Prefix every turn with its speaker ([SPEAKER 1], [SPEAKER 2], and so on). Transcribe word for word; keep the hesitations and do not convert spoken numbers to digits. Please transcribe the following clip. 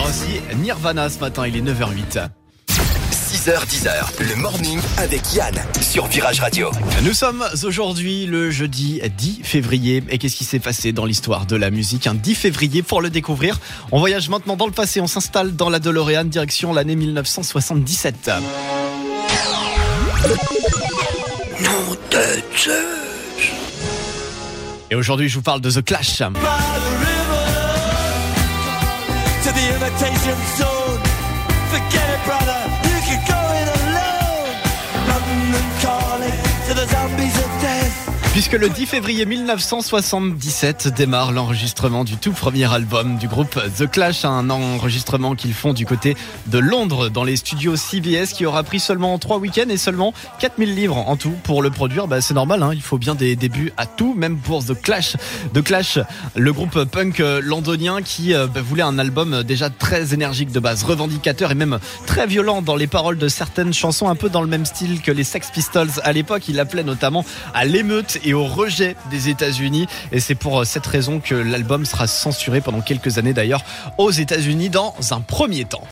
[SPEAKER 1] aussi Nirvana ce matin, il est neuf heures huit.
[SPEAKER 2] six heures dix, le morning avec Yann sur Virage Radio.
[SPEAKER 1] Nous sommes aujourd'hui le jeudi dix février. Et qu'est-ce qui s'est passé dans l'histoire de la musique un dix février pour le découvrir? On voyage maintenant dans le passé, on s'installe dans la DeLorean, direction l'année dix-neuf cent soixante-dix-sept.
[SPEAKER 2] Nom de Zeus.
[SPEAKER 1] Et aujourd'hui je vous parle de The Clash. Puisque le dix février dix-neuf cent soixante-dix-sept démarre l'enregistrement du tout premier album du groupe The Clash, un enregistrement qu'ils font du côté de Londres dans les studios C B S, qui aura pris seulement trois week-ends et seulement quatre mille livres en tout pour le produire. Bah, c'est normal, hein, il faut bien des débuts à tout, même pour The Clash. The Clash, le groupe punk londonien qui euh, bah, voulait un album déjà très énergique de base, revendicateur et même très violent dans les paroles de certaines chansons, un peu dans le même style que les Sex Pistols à l'époque. Il appelait notamment à l'émeute et au rejet des États-Unis, et c'est pour cette raison que l'album sera censuré pendant quelques années d'ailleurs aux États-Unis dans un premier temps.